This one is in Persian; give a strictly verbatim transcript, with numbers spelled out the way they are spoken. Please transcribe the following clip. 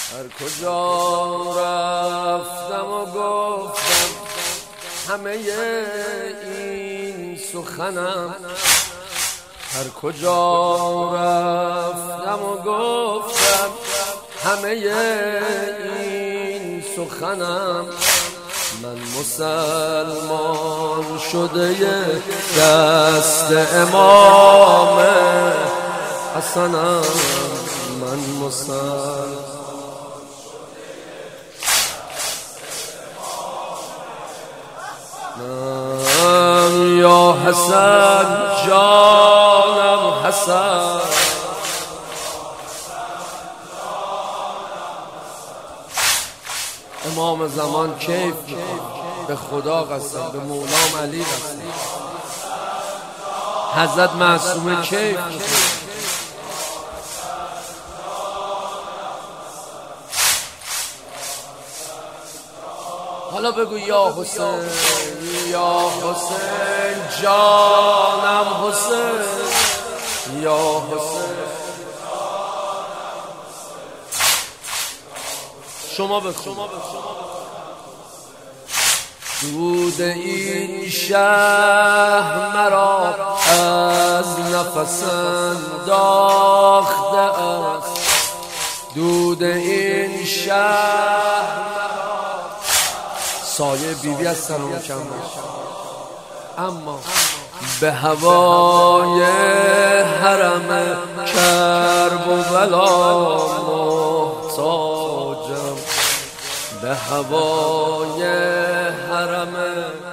هر کجا رفتم و گفتم همه این سخنم، هر کجا رفتم و گفتم همه این سخنم، من مسلمان شده دست امام حسنم، من مسلمان یا حسن جانم حسن، امام زمان کیف به خدا قسم، به مولام علی قسم، حضرت معصومه کیف. حالا بگو یا حسین یا حسین جانم حسین، یا حسین شما بخون. دود این شهر مرا از نفس انداخته است، دود این شهر سایه بیبی از سرم کم باشه، اما به هوای حرم کرب و بلا محتاجم، به هوای حرم